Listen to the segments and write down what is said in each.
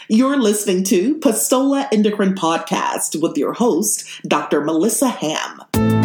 You're listening to Pastola Endocrine Podcast with your host, Dr. Melissa Ham.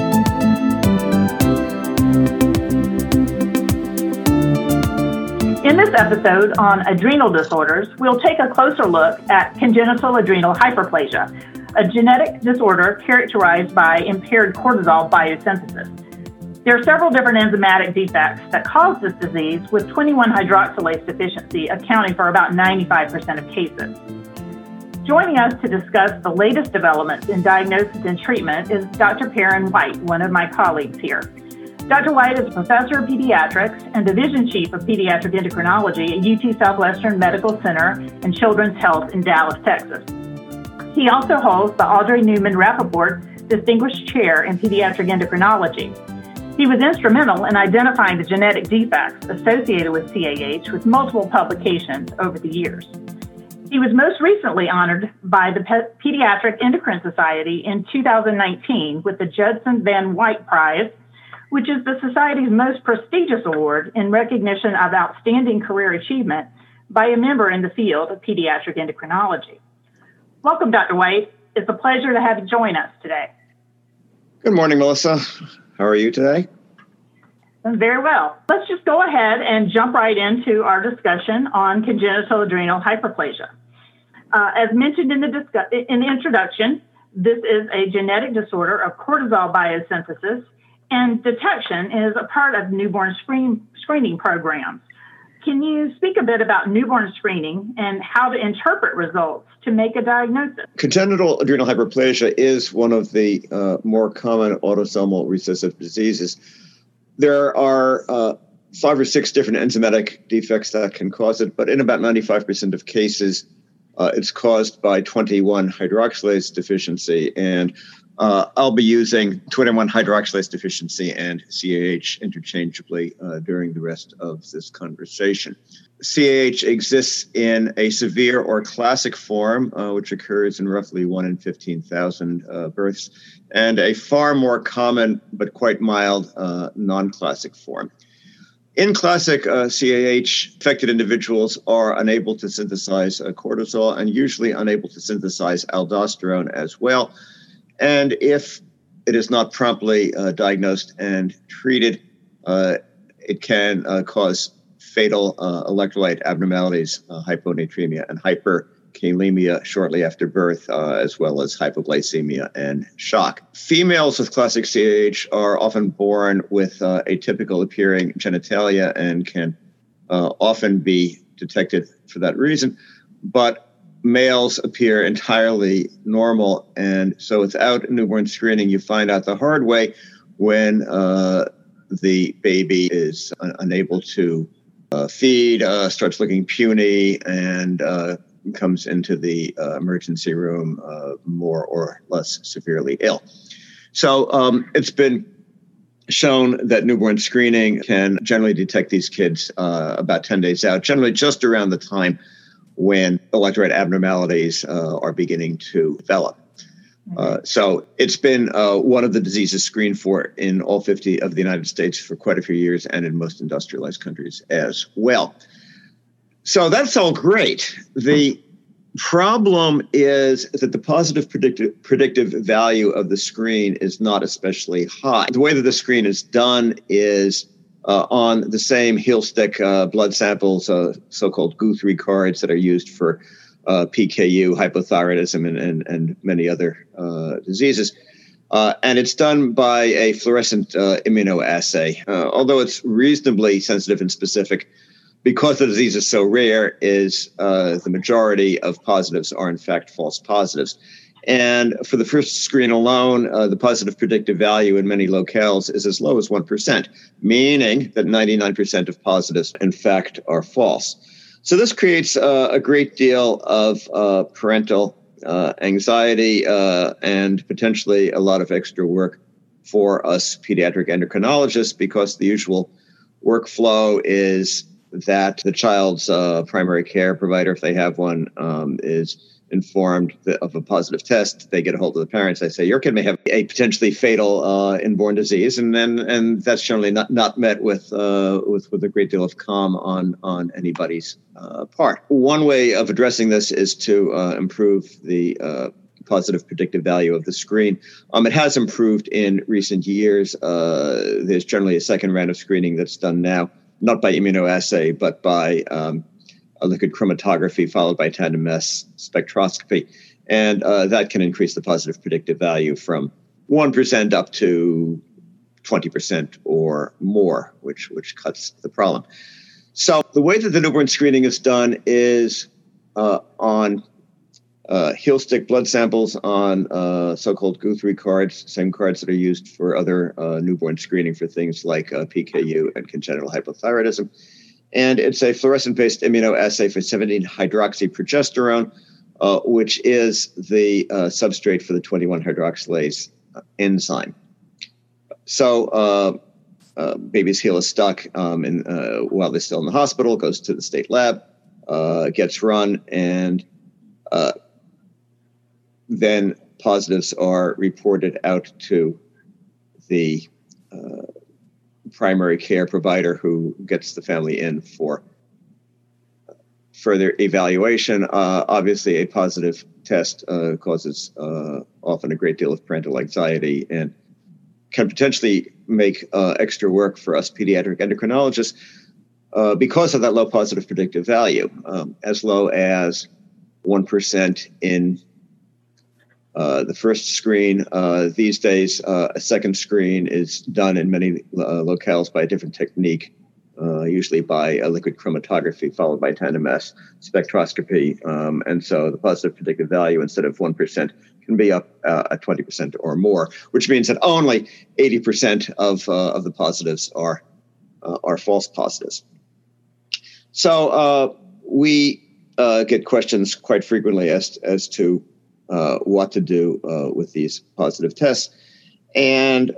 In this episode on adrenal disorders, we'll take a closer look at congenital adrenal hyperplasia, a genetic disorder characterized by impaired cortisol biosynthesis. There are several different enzymatic defects that cause this disease, with 21-hydroxylase deficiency accounting for about 95% of cases. Joining us to discuss the latest developments in diagnosis and treatment is Dr. Perrin White, one of my colleagues here. Dr. White is a professor of pediatrics and division chief of pediatric endocrinology at UT Southwestern Medical Center and Children's Health in Dallas, Texas. He also holds the Audrey Newman Rappaport Distinguished Chair in Pediatric Endocrinology. He was instrumental in identifying the genetic defects associated with CAH with multiple publications over the years. He was most recently honored by the Pediatric Endocrine Society in 2019 with the Judson Van White Prize, which is the Society's most prestigious award in recognition of outstanding career achievement by a member in the field of pediatric endocrinology. Welcome, Dr. White. It's a pleasure to have you join us today. Good morning, Melissa. How are you today? I'm very well. Let's just go ahead and jump right into our discussion on congenital adrenal hyperplasia. As mentioned in the introduction, this is a genetic disorder of cortisol biosynthesis, and detection is a part of newborn screening programs. Can you speak a bit about newborn screening and how to interpret results to make a diagnosis? Congenital adrenal hyperplasia is one of the more common autosomal recessive diseases. There are 5 or 6 different enzymatic defects that can cause it, but in about 95% of cases, it's caused by 21-hydroxylase deficiency. And I'll be using 21-hydroxylase deficiency and CAH interchangeably during the rest of this conversation. CAH exists in a severe or classic form, which occurs in roughly 1 in 15,000 births, and a far more common but quite mild non-classic form. In classic CAH, affected individuals are unable to synthesize cortisol and usually unable to synthesize aldosterone as well. And if it is not promptly diagnosed and treated, it can cause fatal electrolyte abnormalities, hyponatremia and hyperkalemia shortly after birth, as well as hypoglycemia and shock. Females with classic CAH are often born with atypical appearing genitalia and can often be detected for that reason. But males appear entirely normal, and so without newborn screening, you find out the hard way when the baby is unable to feed, starts looking puny, and comes into the emergency room more or less severely ill. So it's been shown that newborn screening can generally detect these kids about 10 days out, generally just around the time when electrolyte abnormalities are beginning to develop. So it's been one of the diseases screened for in all 50 of the United States for quite a few years, and in most industrialized countries as well. So that's all great. The problem is that the positive predictive value of the screen is not especially high. The way that the screen is done is on the same heel stick blood samples, so-called Guthrie cards that are used for PKU, hypothyroidism, and many other diseases. And it's done by a fluorescent immunoassay. Although it's reasonably sensitive and specific, because the disease is so rare, the majority of positives are in fact false positives. And for the first screen alone, the positive predictive value in many locales is as low as 1%, meaning that 99% of positives, in fact, are false. So this creates a great deal of parental anxiety and potentially a lot of extra work for us pediatric endocrinologists, because the usual workflow is that the child's primary care provider, if they have one, is informed of a positive test. They get a hold of the parents. They say, your kid may have a potentially fatal inborn disease. And that's generally not met with a great deal of calm on anybody's part. One way of addressing this is to improve the positive predictive value of the screen. It has improved in recent years. There's generally a second round of screening that's done now, not by immunoassay, but by a liquid chromatography followed by tandem mass spectroscopy. And that can increase the positive predictive value from 1% up to 20% or more, which cuts the problem. So the way that the newborn screening is done is on heel stick blood samples on so-called Guthrie cards, same cards that are used for other newborn screening for things like PKU and congenital hypothyroidism. And it's a fluorescent-based immunoassay for 17-hydroxyprogesterone, which is the substrate for the 21-hydroxylase enzyme. So baby's heel is stuck while they're still in the hospital, goes to the state lab, gets run, and then positives are reported out to the primary care provider, who gets the family in for further evaluation. Obviously, a positive test causes often a great deal of parental anxiety and can potentially make extra work for us pediatric endocrinologists because of that low positive predictive value, as low as 1% in the first screen. These days, a second screen is done in many locales by a different technique, usually by a liquid chromatography followed by tandem mass spectroscopy. And so the positive predictive value, instead of 1%, can be up at 20% or more, which means that only 80% of the positives are false positives. So we get questions quite frequently as to what to do with these positive tests. And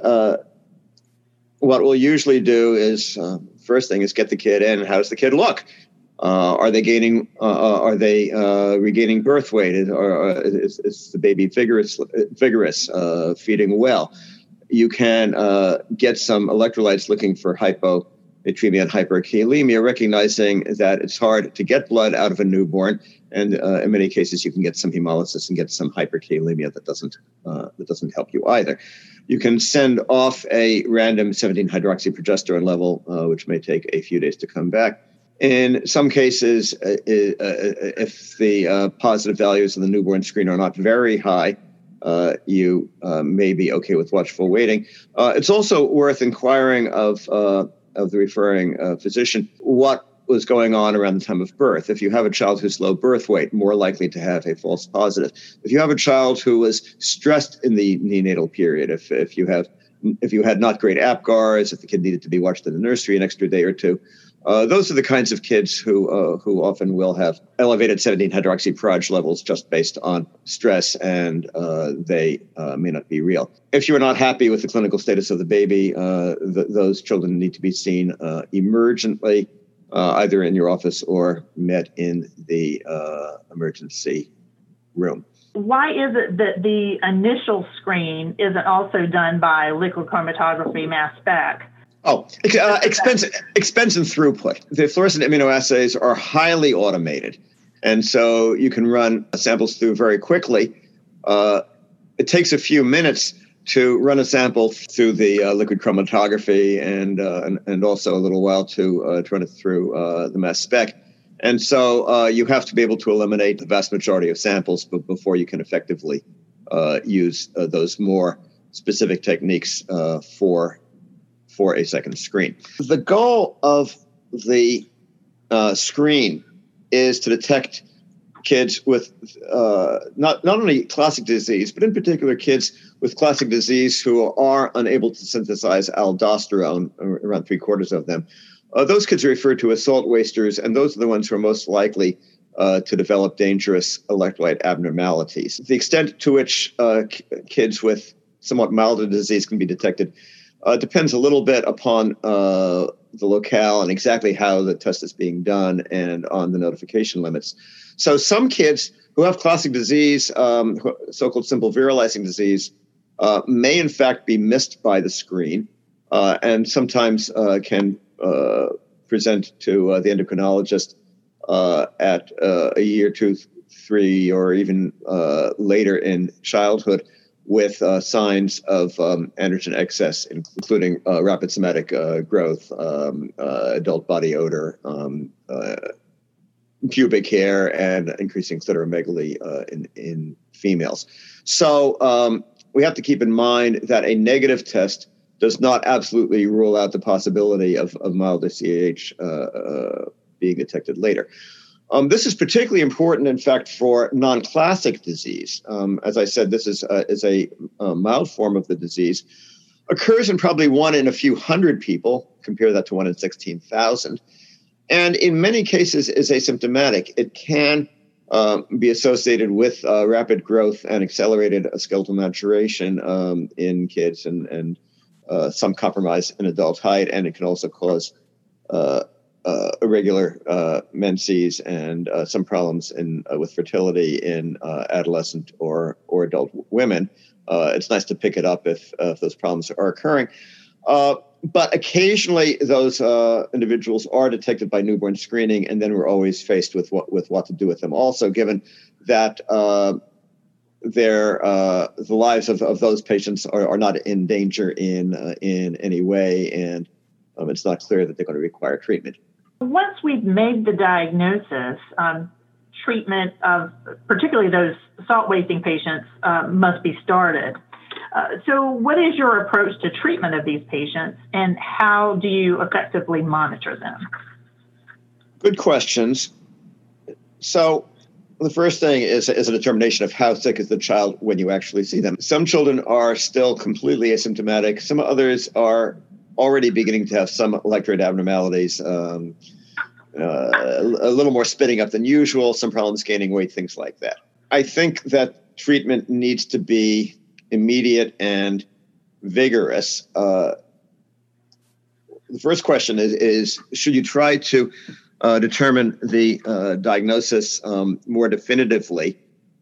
what we'll usually do is, first thing is get the kid in. How does the kid look? Are they gaining? Are they regaining birth weight? Is the baby vigorous, feeding well? You can get some electrolytes looking for hyponatremia and hyperkalemia, recognizing that it's hard to get blood out of a newborn, and in many cases you can get some hemolysis and get some hyperkalemia that doesn't help you either. You can send off a random 17-hydroxyprogesterone level, which may take a few days to come back. In some cases, if the positive values of the newborn screen are not very high, you may be okay with watchful waiting. It's also worth inquiring of the referring physician what was going on around the time of birth. If you have a child who's low birth weight, more likely to have a false positive. If you have a child who was stressed in the neonatal period, if you had not great APGARs, if the kid needed to be watched in the nursery an extra day or two, those are the kinds of kids who often will have elevated 17-hydroxyproj levels just based on stress, and they may not be real. If you are not happy with the clinical status of the baby, those children need to be seen emergently, either in your office or met in the emergency room. Why is it that the initial screen isn't also done by liquid chromatography mass spec? Expense and throughput. The fluorescent immunoassays are highly automated, and so you can run samples through very quickly. It takes a few minutes to run a sample through the liquid chromatography, and also a little while to run it through the mass spec. And so you have to be able to eliminate the vast majority of samples before you can effectively use those more specific techniques for a second screen. The goal of the screen is to detect kids with not only classic disease, but in particular kids with classic disease who are unable to synthesize aldosterone, around 3/4 of them. Those kids are referred to as salt wasters, and those are the ones who are most likely to develop dangerous electrolyte abnormalities. The extent to which kids with somewhat milder disease can be detected depends a little bit upon the locale and exactly how the test is being done and on the notification limits. So some kids who have classic disease, so-called simple virilizing disease, may in fact be missed by the screen and sometimes can present to the endocrinologist at a year, 2, 3, or even later in childhood with signs of androgen excess, including rapid somatic growth, adult body odor, pubic hair, and increasing clitoromegaly in females. So we have to keep in mind that a negative test does not absolutely rule out the possibility of milder CAH being detected later. This is particularly important, in fact, for non-classic disease. As I said, this is a mild form of the disease. Occurs in probably 1 in a few hundred people. Compare that to 1 in 16,000. And in many cases is asymptomatic. It can be associated with rapid growth and accelerated skeletal maturation in kids and some compromise in adult height. And it can also cause irregular menses and some problems with fertility in adolescent or adult women. It's nice to pick it up if those problems are occurring. But occasionally those individuals are detected by newborn screening, and then we're always faced with what to do with them. Also, given that the lives of those patients are not in danger in any way, and it's not clear that they're going to require treatment. Once we've made the diagnosis, treatment of particularly those salt-wasting patients must be started. So what is your approach to treatment of these patients, and how do you effectively monitor them? Good questions. So the first thing is a determination of how sick is the child when you actually see them. Some children are still completely asymptomatic. Some others are already beginning to have some electrolyte abnormalities, a little more spitting up than usual, some problems gaining weight, things like that. I think that treatment needs to be immediate and vigorous. The first question is should you try to determine the diagnosis more definitively?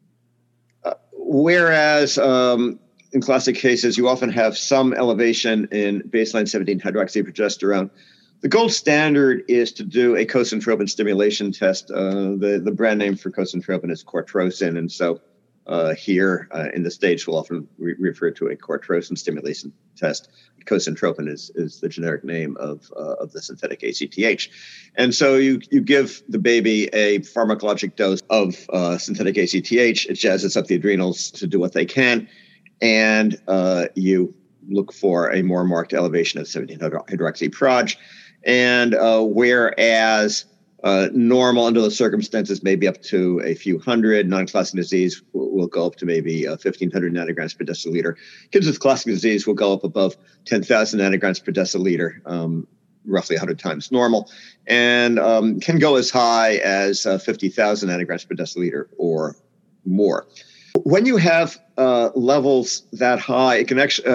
Whereas in classic cases, you often have some elevation in baseline 17-hydroxyprogesterone. The gold standard is to do a cosentropin stimulation test. The brand name for cosentropin is cortrosyn, and so here in the States, we'll often refer to a cortrosyn stimulation test. Cosentropin is the generic name of the synthetic ACTH. And so you give the baby a pharmacologic dose of synthetic ACTH. It jazzes up the adrenals to do what they can. And you look for a more marked elevation of 17-hydroxyprog. And whereas normal under those circumstances, maybe up to a few hundred, non-classic disease will go up to maybe 1,500 nanograms per deciliter. Kids with classic disease will go up above 10,000 nanograms per deciliter, roughly 100 times normal, and can go as high as 50,000 nanograms per deciliter or more. When you have levels that high, it can actually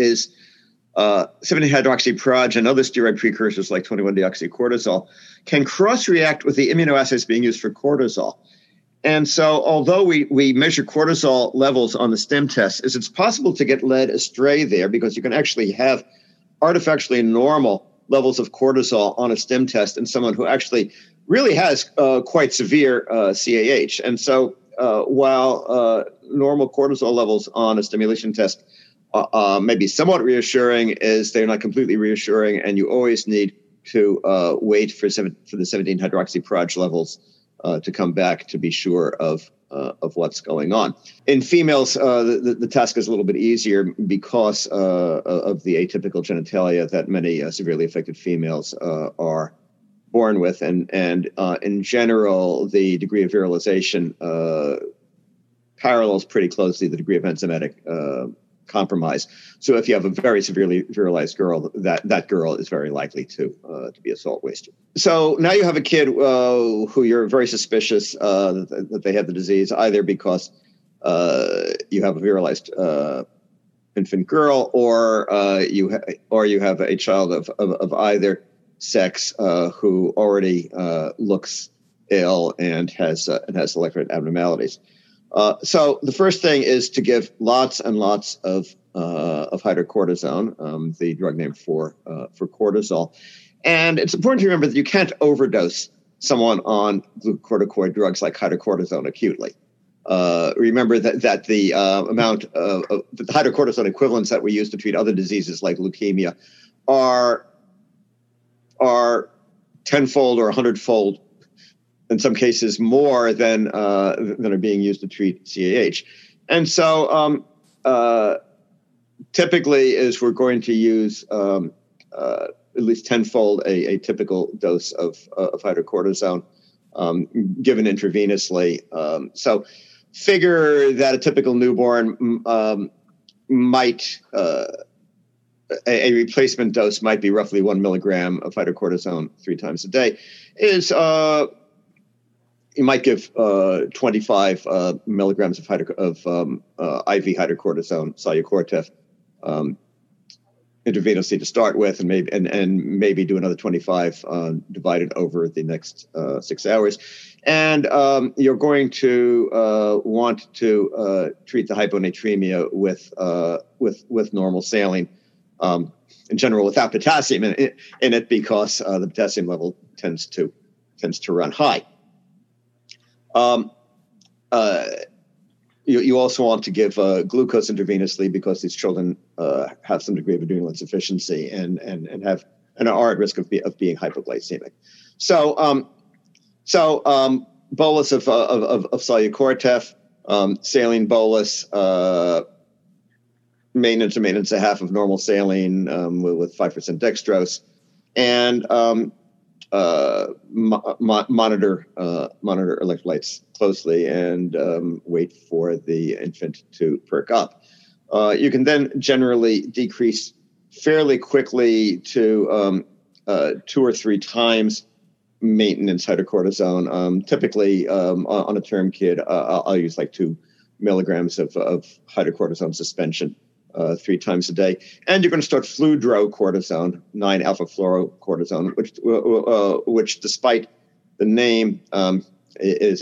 17-hydroxyprog and other steroid precursors like 21-deoxycortisol can cross-react with the immunoassays being used for cortisol. And so although we measure cortisol levels on the STIM test, it's possible to get led astray there because you can actually have artificially normal levels of cortisol on a STIM test in someone who actually really has quite severe CAH. And so while normal cortisol levels on a stimulation test may be somewhat reassuring, is they're not completely reassuring, and you always need to wait for the 17-hydroxyprog levels to come back to be sure of what's going on. In females, the task is a little bit easier because of the atypical genitalia that many severely affected females are born with, and in general, the degree of virilization parallels pretty closely the degree of enzymatic compromise. So if you have a very severely virilized girl, that girl is very likely to be a salt waster. So now you have a kid who you're very suspicious that they have the disease, either because you have a virilized infant girl, or you have a child of either sex who already looks ill and has electrolyte abnormalities. So the first thing is to give lots and lots of hydrocortisone, the drug name for cortisol. And it's important to remember that you can't overdose someone on glucocorticoid drugs like hydrocortisone acutely. Remember that the amount of the hydrocortisone equivalents that we use to treat other diseases like leukemia are tenfold or 100-fold, in some cases more than are being used to treat CAH. And so typically is we're going to use at least tenfold a typical dose of hydrocortisone given intravenously. So figure that a typical newborn might, a replacement dose might be roughly 1 milligram of hydrocortisone 3 times a day. You might give 25 milligrams of IV hydrocortisone, Solu-Cortef, intravenously to start with, and maybe do another 25 divided over the next 6 hours. And you're going to want to treat the hyponatremia with normal saline, in general, without potassium in it, because the potassium level tends to run high. You also want to give glucose intravenously because these children have some degree of adrenal insufficiency and are at risk of being hypoglycemic. So bolus of Solu-Cortef, saline bolus, maintenance a half of normal saline with 5% dextrose, and monitor electrolytes closely and wait for the infant to perk up. You can then generally decrease fairly quickly to 2 or 3 times maintenance hydrocortisone. Typically, on a term kid, I'll use like 2 milligrams of hydrocortisone suspension 3 times a day. And you're going to start fludrocortisone, 9-alpha-fluorocortisone, which despite the name, it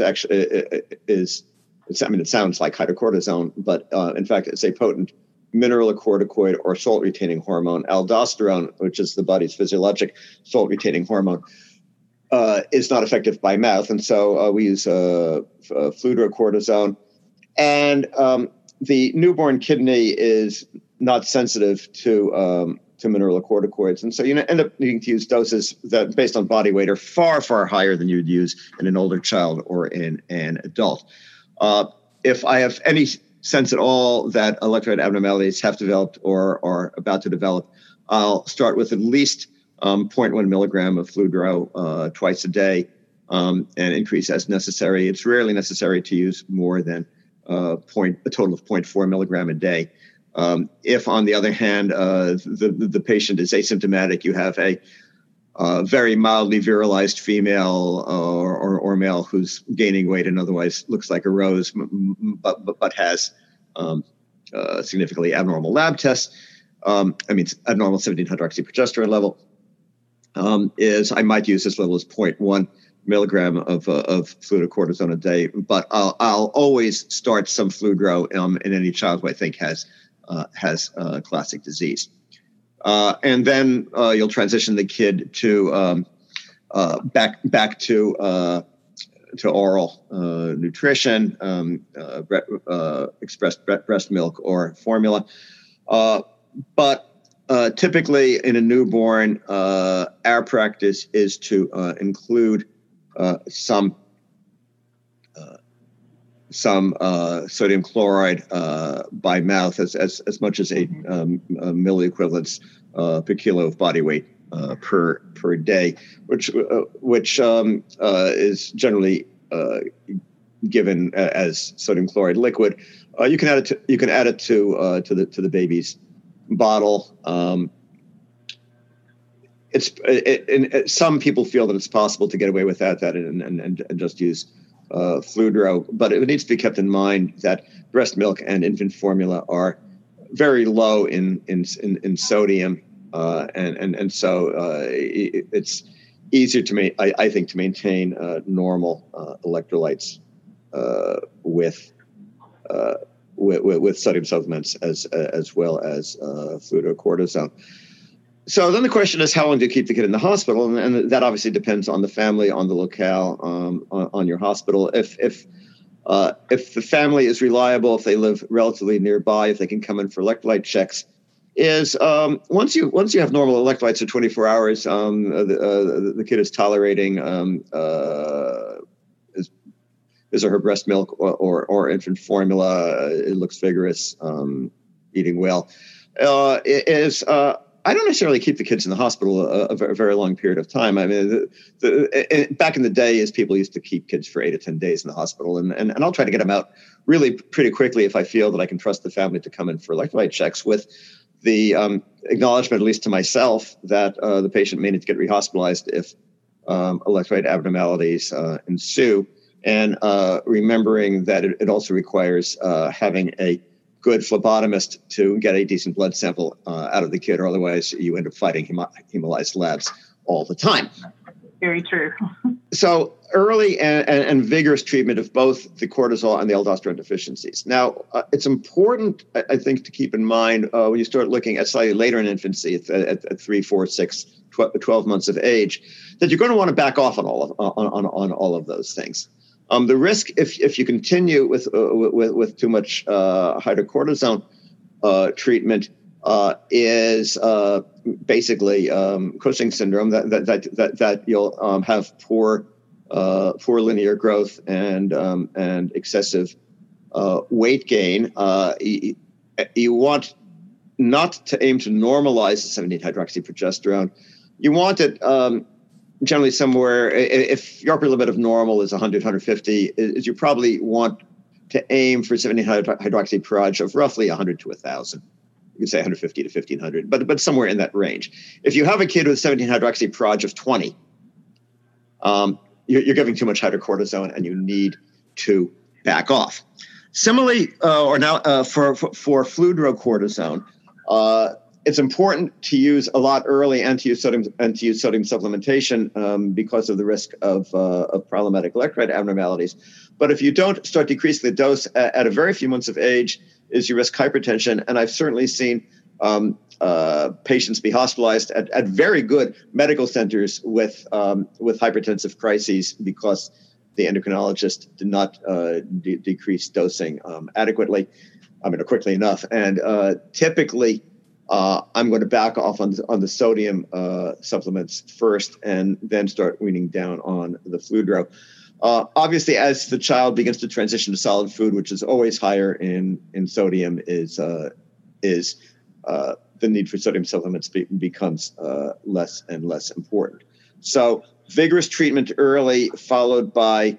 sounds like hydrocortisone, but in fact, it's a potent mineralocorticoid or salt-retaining hormone. Aldosterone, which is the body's physiologic salt-retaining hormone, is not effective by mouth, and so we use fludrocortisone. And the newborn kidney is not sensitive to mineralocorticoids, and so you end up needing to use doses that, based on body weight, are far, far higher than you would use in an older child or in an adult. If I have any sense at all that electrolyte abnormalities have developed or are about to develop, I'll start with at least 0.1 milligram of fludro twice a day and increase as necessary. It's rarely necessary to use more than a total of 0.4 milligram a day. If, on the other hand, the patient is asymptomatic, you have a very mildly virilized female or male who's gaining weight and otherwise looks like a rose, but has significantly abnormal lab tests, abnormal 17-hydroxyprogesterone level, I might use as little as 0.1 milligram of fludrocortisone a day, but I'll always start some fludro in any child who I think has classic disease. And then you'll transition the kid to back to oral nutrition, expressed breast milk or formula. But typically in a newborn, our practice is to include some sodium chloride by mouth as much as 8 milliequivalents per kilo of body weight per day, which is generally given as sodium chloride liquid. You can add it to the baby's bottle. Some people feel that it's possible to get away without that and just use fludro, but it needs to be kept in mind that breast milk and infant formula are very low in sodium, It's easier to I think, to maintain normal electrolytes with sodium supplements as well as fluid or cortisone. So then the question is, how long do you keep the kid in the hospital? And that obviously depends on the family, on the locale, on your hospital. If the family is reliable, if they live relatively nearby, if they can come in for electrolyte checks, once you have normal electrolytes for 24 hours, the kid is tolerating his or her breast milk or infant formula. It looks vigorous, eating well. I don't necessarily keep the kids in the hospital a very long period of time. I mean, back in the day, as people used to keep kids for 8 to 10 days in the hospital, and I'll try to get them out really pretty quickly if I feel that I can trust the family to come in for electrolyte checks with the acknowledgement, at least to myself, that the patient may need to get rehospitalized if electrolyte abnormalities ensue, and remembering that it also requires having a good phlebotomist to get a decent blood sample out of the kid, or otherwise you end up fighting hemolyzed labs all the time. Very true. So early and vigorous treatment of both the cortisol and the aldosterone deficiencies. Now, it's important, I think, to keep in mind when you start looking at slightly later in infancy, at 3, 4, 6, 12 months of age, that you're going to want to back off on all of those things. The risk, if you continue with too much hydrocortisone treatment, is basically Cushing's syndrome. That you'll have poor linear growth and excessive weight gain. You want not to aim to normalize the 17-hydroxyprogesterone. You want it generally somewhere, if your upper limit of normal is 100, 150, is you probably want to aim for 17-hydroxyproj of roughly 100 to 1,000. You can say 150 to 1,500, but somewhere in that range. If you have a kid with 17-hydroxyproj of 20, you're giving too much hydrocortisone and you need to back off. Similarly, for fludrocortisone, it's important to use a lot early and to use sodium supplementation because of the risk of problematic electrolyte abnormalities. But if you don't start decreasing the dose at a very few months of age, is you risk hypertension. And I've certainly seen patients be hospitalized at very good medical centers with hypertensive crises because the endocrinologist did not decrease dosing adequately, quickly enough. And typically, I'm going to back off on the sodium supplements first and then start weaning down on the fludro. Obviously, as the child begins to transition to solid food, which is always higher in sodium, is the need for sodium supplements becomes less and less important. So vigorous treatment early, followed by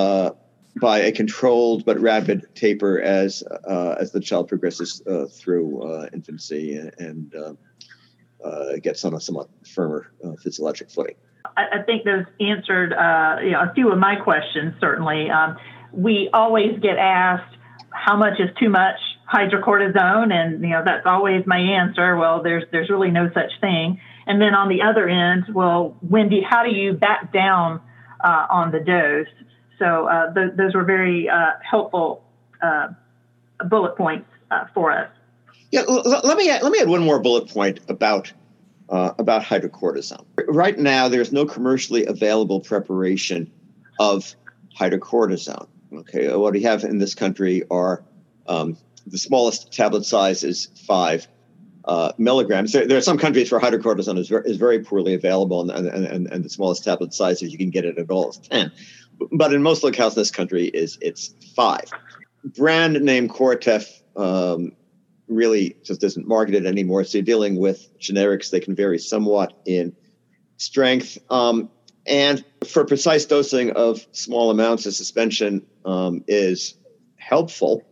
a controlled but rapid taper as the child progresses through infancy and gets on a somewhat firmer physiologic footing. I think those answered a few of my questions, certainly. We always get asked, how much is too much hydrocortisone? And, that's always my answer. Well, there's really no such thing. And then on the other end, well, Wendy, how do you back down on the dose? So those were very helpful bullet points for us. Yeah, let me add one more bullet point about hydrocortisone. Right now, there's no commercially available preparation of hydrocortisone. Okay, what we have in this country are the smallest tablet size is 5 milligrams. There are some countries where hydrocortisone is very poorly available, and the smallest tablet size, if you can get it at all, is 10. But in most locales in this country, it's 5. Brand name Cortef really just isn't marketed anymore. So you're dealing with generics. They can vary somewhat in strength. And for precise dosing of small amounts of suspension is helpful.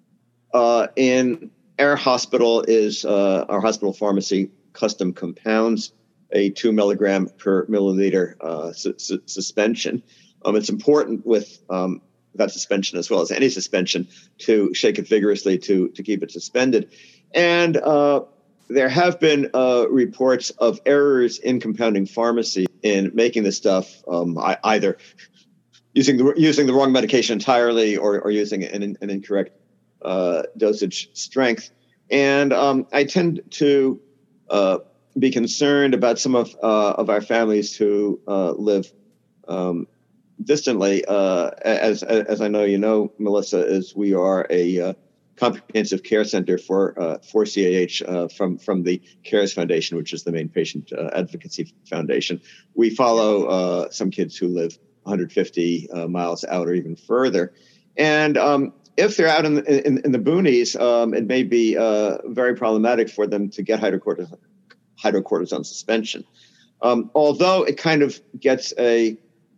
In our hospital is our hospital pharmacy custom compounds a 2 milligram per milliliter suspension. It's important with that suspension, as well as any suspension, to shake it vigorously to keep it suspended. And there have been reports of errors in compounding pharmacy in making this stuff, either using the wrong medication entirely or using an incorrect dosage strength. And I tend to be concerned about some of our families who live distantly. As I know you know, Melissa, is we are a comprehensive care center for CAH from the CARES Foundation, which is the main patient advocacy foundation. We follow some kids who live 150 miles out or even further, and if they're out in the boonies, it may be very problematic for them to get hydrocortisone suspension. Although it kind of gets a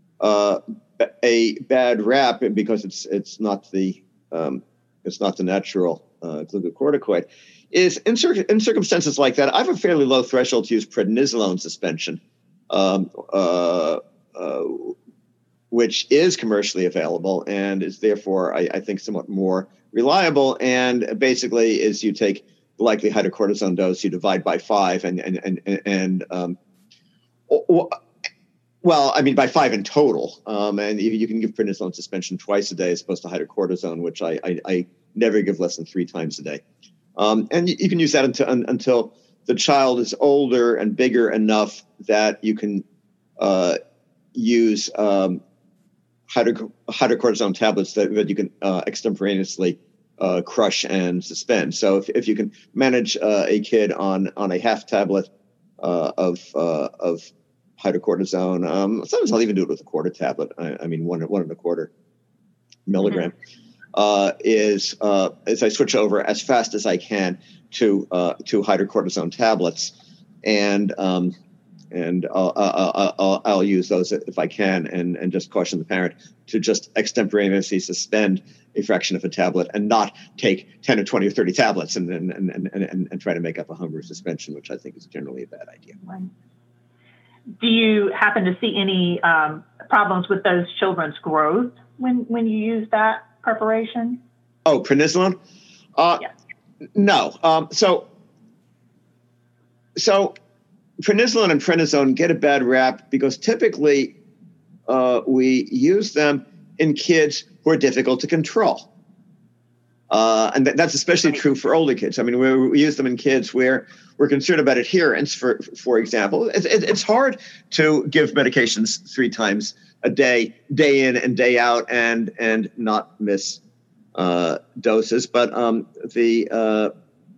bad rap because it's not the natural glucocorticoid, is in circumstances like that, I have a fairly low threshold to use prednisolone suspension, which is commercially available and is therefore, I think, somewhat more reliable. And basically, is you take the likely hydrocortisone dose, you divide by 5, by 5 in total. And you can give prednisolone suspension twice a day as opposed to hydrocortisone, which I never give less than 3 times a day. And you can use that until the child is older and bigger enough that you can use hydrocortisone tablets that you can extemporaneously crush and suspend. So if you can manage a kid on a half tablet of hydrocortisone, sometimes I'll even do it with a quarter tablet. I mean, 1.25 milligram. Is I switch over as fast as I can to hydrocortisone tablets, and I'll use those if I can, and just caution the parent to just extemporaneously suspend a fraction of a tablet and not take 10 or 20 or 30 tablets and try to make up a hunger suspension, which I think is generally a bad idea. Right. Do you happen to see any problems with those children's growth when you use that preparation? Oh, prednisolone? Yeah. No. So prednisolone and prednisone get a bad rap because typically we use them in kids who are difficult to control. And that's especially true for older kids. I mean, we use them in kids where we're concerned about adherence, for example. It's hard to give medications 3 times a day in and day out, and not miss doses. But the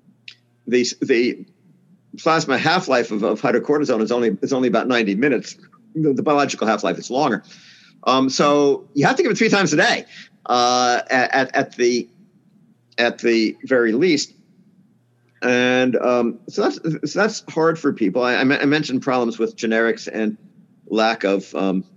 plasma half-life of hydrocortisone is only about 90 minutes. The biological half-life is longer. So you have to give it 3 times a day at the very least. And so that's hard for people. I mentioned problems with generics and lack of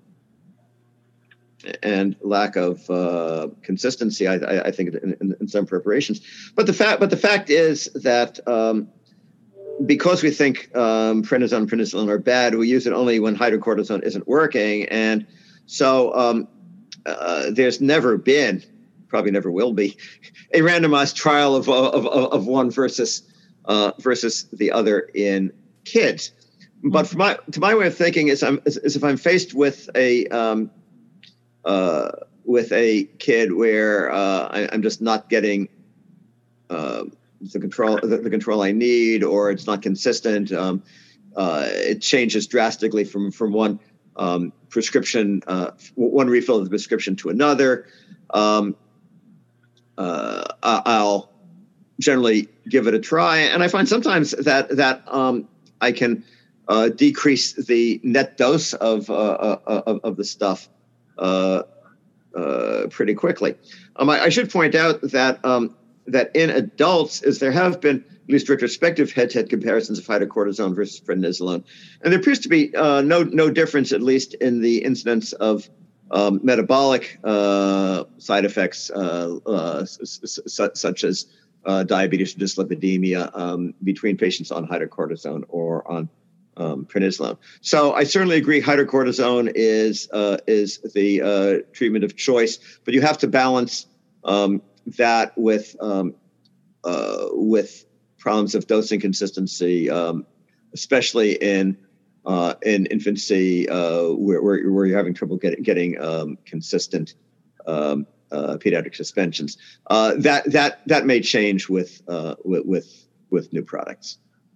consistency. I think in some preparations. But the fact is that because we think prednisone and prednisolone are bad, we use it only when hydrocortisone isn't working, and so there's never been, probably never will be, a randomized trial of one versus the other in kids. But to my way of thinking is if I'm faced with a kid where I'm just not getting the control I need, or it's not consistent, it changes drastically from one prescription, one refill of the prescription to another. I'll generally give it a try, and I find sometimes that I can decrease the net dose of the stuff pretty quickly. I should point out that in adults, there have been at least retrospective head-to-head comparisons of hydrocortisone versus prednisolone, and there appears to be no difference, at least in the incidence of metabolic side effects such as diabetes or dyslipidemia between patients on hydrocortisone or on prednisolone. So I certainly agree hydrocortisone is the treatment of choice, but you have to balance that with problems of dosing consistency, especially in infancy, where you're having trouble getting consistent pediatric suspensions. That may change with new products.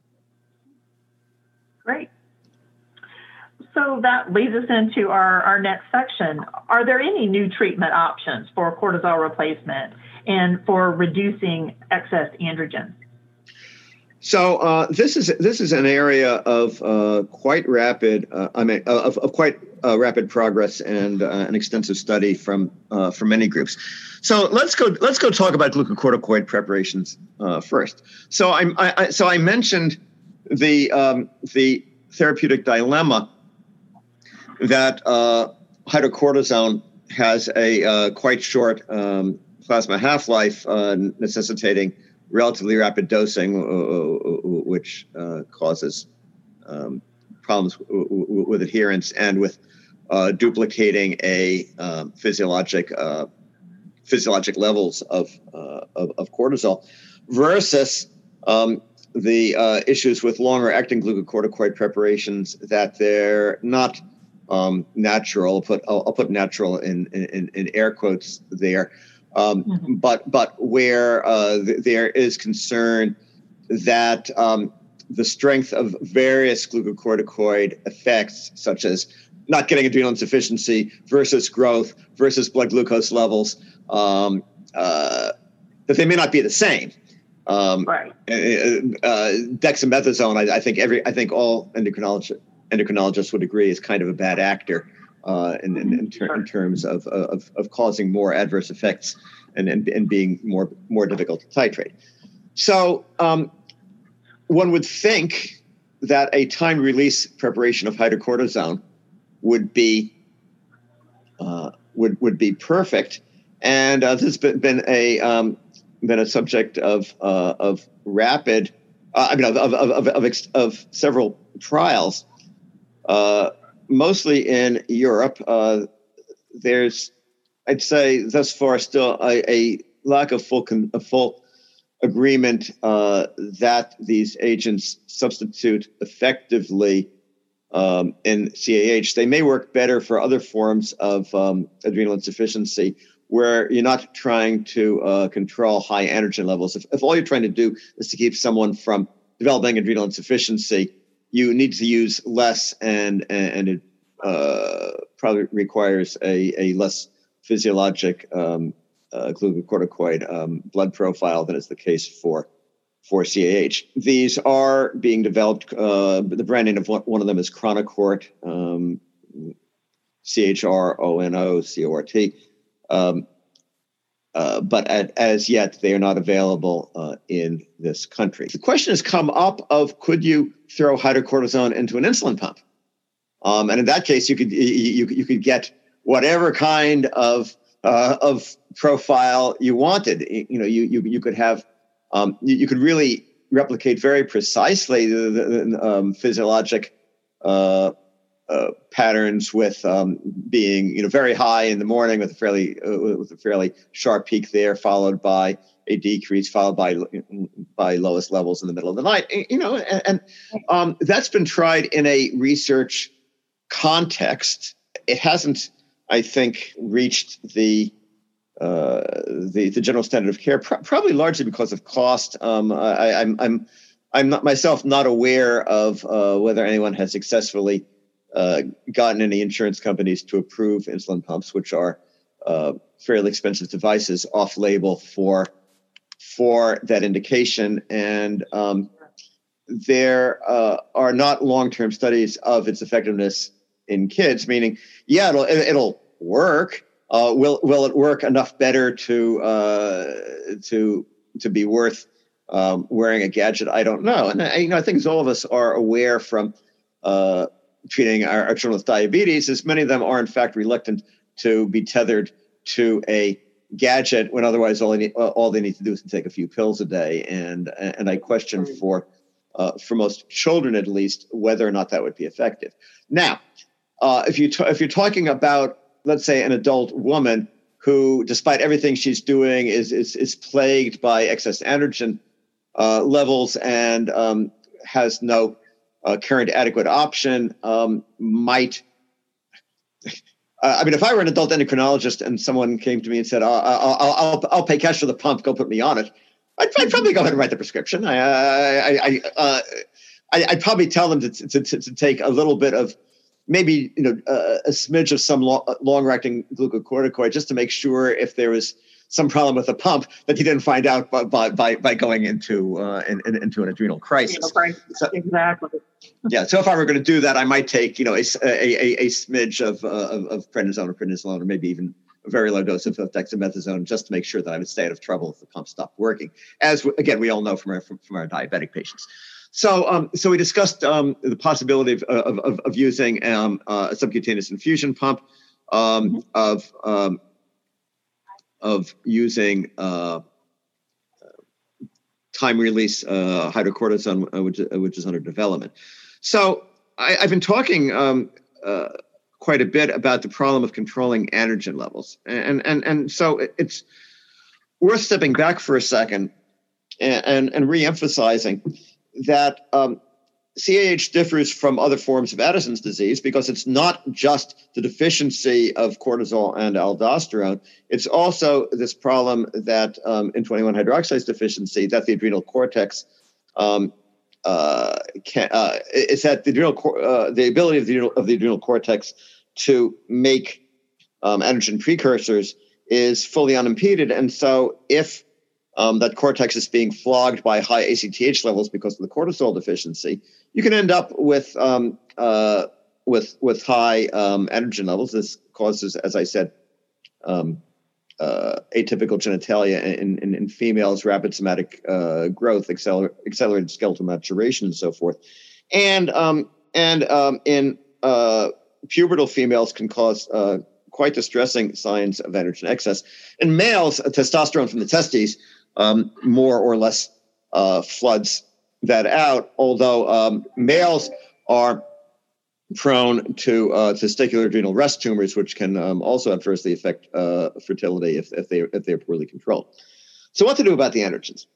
Great. So that leads us into our next section. Are there any new treatment options for cortisol replacement and for reducing excess androgens? So this is an area of quite rapid, rapid progress and an extensive study from many groups. So let's go talk about glucocorticoid preparations first. So I mentioned the therapeutic dilemma that hydrocortisone has a quite short plasma half-life, necessitating relatively rapid dosing, which causes problems with adherence and with duplicating a physiologic levels of cortisol, versus the issues with longer-acting glucocorticoid preparations that they're not natural. I'll put natural in air quotes there. But where there is concern that the strength of various glucocorticoid effects, such as not getting adrenal insufficiency versus growth versus blood glucose levels, that they may not be the same. Right. Dexamethasone, I think all endocrinologists would agree, is kind of a bad actor in terms of causing more adverse effects and being more difficult to titrate. So one would think that a time release preparation of hydrocortisone would be perfect, and this has been a subject of rapid, of several trials. Mostly in Europe, there's, I'd say, thus far still a lack of full agreement that these agents substitute effectively in CAH. They may work better for other forms of adrenal insufficiency, where you're not trying to control high androgen levels. If all you're trying to do is to keep someone from developing adrenal insufficiency, you need to use less, and it probably requires a less physiologic glucocorticoid blood profile than is the case for CAH. These are being developed. The brand name of one of them is Chronocort, CHRONOCORT. But as yet, they are not available in this country. The question has come up of, could you throw hydrocortisone into an insulin pump? And in that case, you could get whatever kind of profile you wanted. You could have you could really replicate very precisely the physiologic patterns, with being very high in the morning with a fairly sharp peak there, followed by a decrease, followed by lowest levels in the middle of the night. And that's been tried in a research context. It hasn't, I think, reached the general standard of care, probably largely because of cost. I'm not myself not aware of whether anyone has successfully gotten any insurance companies to approve insulin pumps, which are fairly expensive devices, off-label for that indication. And there are not long-term studies of its effectiveness in kids, meaning, it'll work. Will it work enough better to be worth wearing a gadget? I don't know. And I think as all of us are aware from treating our children with diabetes, as many of them are in fact reluctant to be tethered to a gadget when otherwise all they need to do is to take a few pills a day. And I question for most children at least whether or not that would be effective. Now, if you're talking about, let's say, an adult woman who, despite everything she's doing, is plagued by excess androgen levels and has no current adequate option might. If I were an adult endocrinologist and someone came to me and said, "I'll pay cash for the pump, go put me on it," I'd probably go ahead and write the prescription. I'd probably tell them to take a little bit of, maybe a smidge of some long-acting glucocorticoid, just to make sure if there was some problem with the pump that he didn't find out by going into an adrenal crisis. So, exactly. Yeah. So if I were going to do that, I might take a smidge of prednisone or prednisolone, or maybe even a very low dose of dexamethasone, just to make sure that I would stay out of trouble if the pump stopped working. As again, we all know from our diabetic patients. So we discussed the possibility of using a subcutaneous infusion pump, of using time-release hydrocortisone, which is under development. So I've been talking quite a bit about the problem of controlling androgen levels, and so it's worth stepping back for a second and re-emphasizing that CAH differs from other forms of Addison's disease because it's not just the deficiency of cortisol and aldosterone. It's also this problem that in 21 hydroxylase deficiency, that the adrenal cortex is that the ability of the adrenal cortex to make androgen precursors is fully unimpeded, and so if that cortex is being flogged by high ACTH levels because of the cortisol deficiency, you can end up with high androgen levels. This causes, as I said, atypical genitalia in females, rapid somatic growth, accelerated skeletal maturation, and so forth. And in pubertal females can cause quite distressing signs of androgen excess. In males, testosterone from the testes more or less floods that out, although males are prone to testicular adrenal rest tumors, which can also adversely affect fertility if they're poorly controlled. So what to do about the androgens?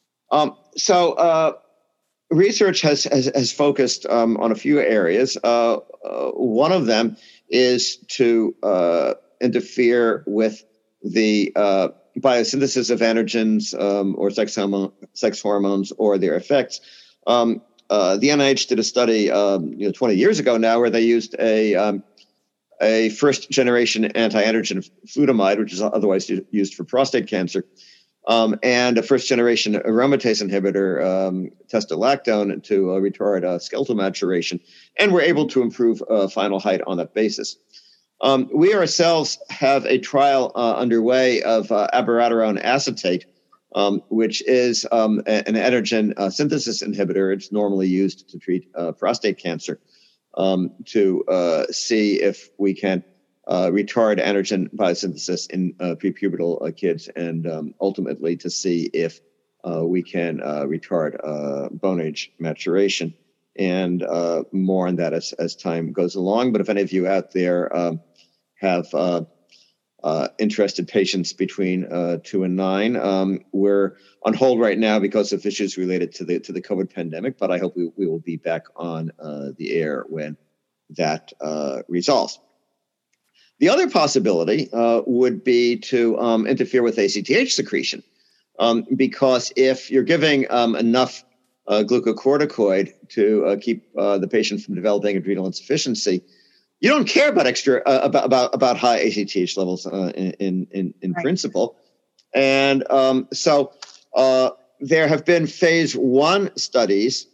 Research has focused on a few areas. One of them is to interfere with the biosynthesis of androgens or sex hormones or their effects. The NIH did a study 20 years ago now where they used a first generation anti-androgen flutamide, which is otherwise used for prostate cancer, and a first generation aromatase inhibitor, testolactone, to retard skeletal maturation, and were able to improve final height on that basis. We ourselves have a trial underway of abiraterone acetate, which is an androgen synthesis inhibitor. It's normally used to treat prostate cancer, to see if we can retard androgen biosynthesis in prepubertal kids, and ultimately to see if we can retard bone age maturation. And more on that as time goes along. But if any of you out there have interested patients between 2 and 9, we're on hold right now because of issues related to the COVID pandemic. But I hope we will be back on the air when that resolves. The other possibility would be to interfere with ACTH secretion, because if you're giving enough glucocorticoid to keep the patient from developing adrenal insufficiency, you don't care about about high ACTH levels in right. principle. And so there have been phase 1 studies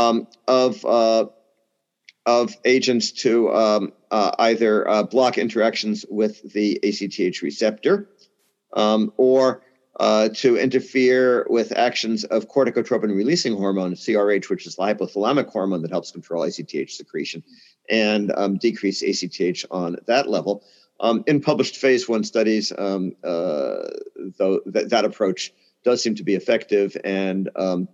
of agents to either block interactions with the ACTH receptor or to interfere with actions of corticotropin-releasing hormone, CRH, which is the hypothalamic hormone that helps control ACTH secretion, and decrease ACTH on that level. In published phase 1 studies, though that approach does seem to be effective, and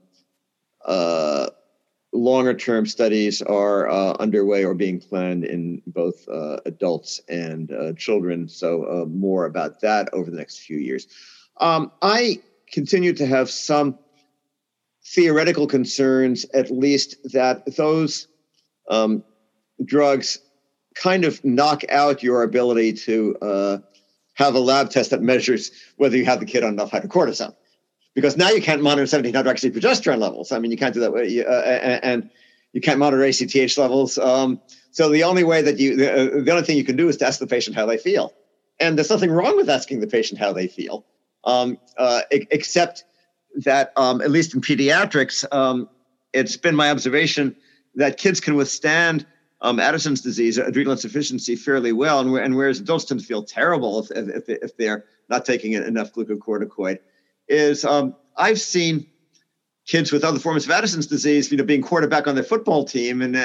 longer-term studies are underway or being planned in both adults and children. So more about that over the next few years. I continue to have some theoretical concerns, at least, that those drugs kind of knock out your ability to have a lab test that measures whether you have the kid on enough hydrocortisone. Because now you can't monitor 17-hydroxyprogesterone levels. I mean, you can't do that, and you can't monitor ACTH levels. So the only way that the only thing you can do is to ask the patient how they feel. And there's nothing wrong with asking the patient how they feel, except that, at least in pediatrics, it's been my observation that kids can withstand Addison's disease, adrenal insufficiency, fairly well, and whereas adults tend to feel terrible if they're not taking enough glucocorticoid, is I've seen kids with other forms of Addison's disease, being quarterback on their football team, and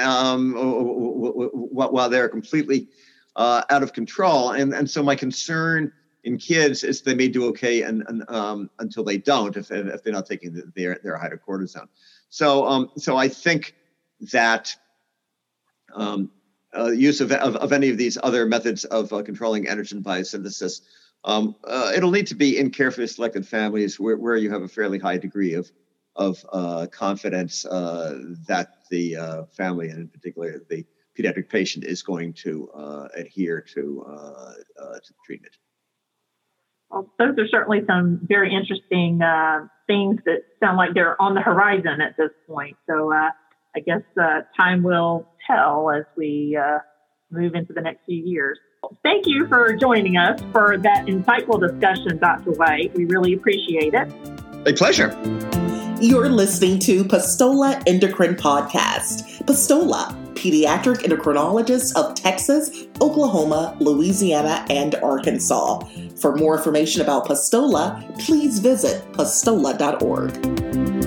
while they're completely out of control, and so my concern in kids is they may do okay and until they don't if they're not taking their hydrocortisone. So I think that use of any of these other methods of controlling androgen biosynthesis, it'll need to be in carefully selected families where you have a fairly high degree of confidence that the family, and in particular the pediatric patient, is going to adhere to the treatment. Well, those are certainly some very interesting things that sound like they're on the horizon at this point. So I guess time will tell as we move into the next few years. Thank you for joining us for that insightful discussion, Dr. White. We really appreciate it. A pleasure. You're listening to Pastola Endocrine Podcast. Pastola, pediatric endocrinologist of Texas, Oklahoma, Louisiana, and Arkansas. For more information about Pastola, please visit pastola.org.